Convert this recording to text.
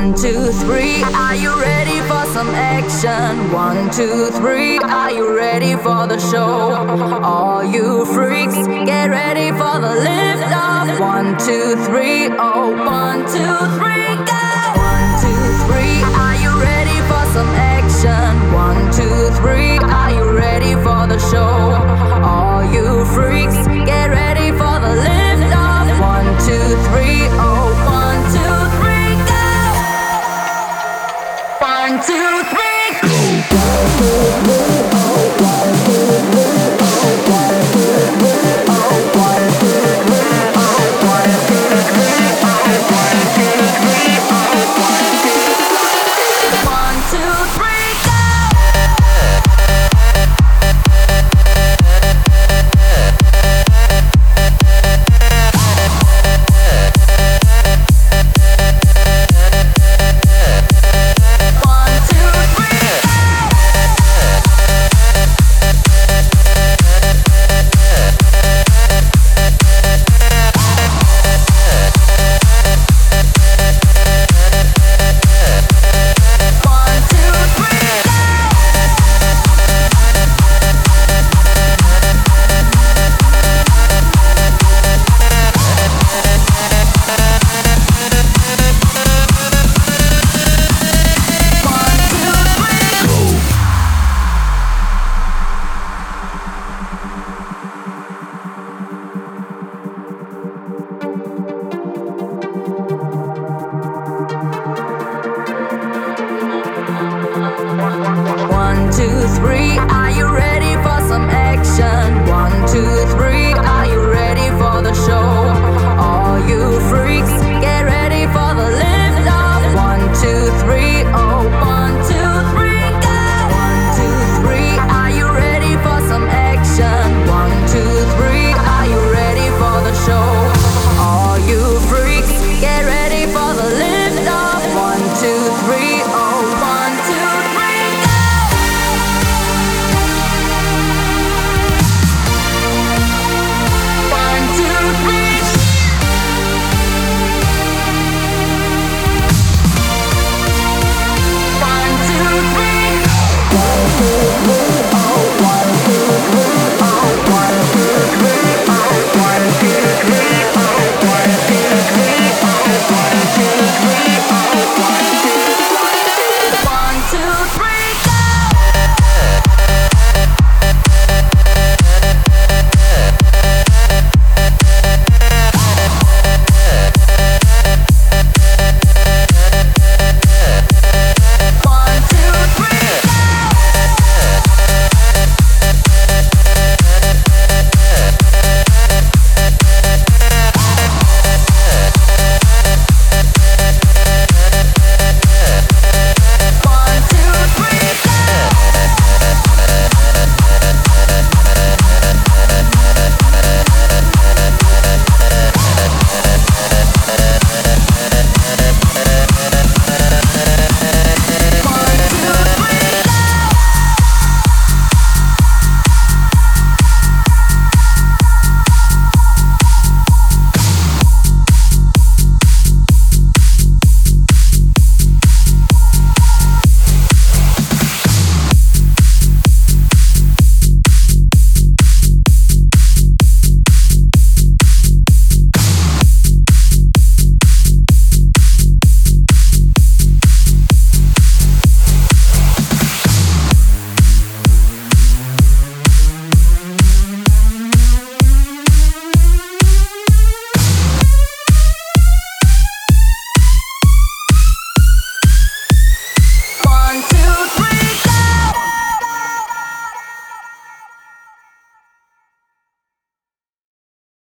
One, two, three, are you ready for some action? One, two, three, are you ready for the show? All you freaks, get ready for the lift off. One, two, three, oh, one, two, three, go! One, two, three, are you ready for some action? One, two, three, are you ready for the show? All you freaks, get ready for the lift off. One, two, three, oh, one, two, three, go! One, two, three.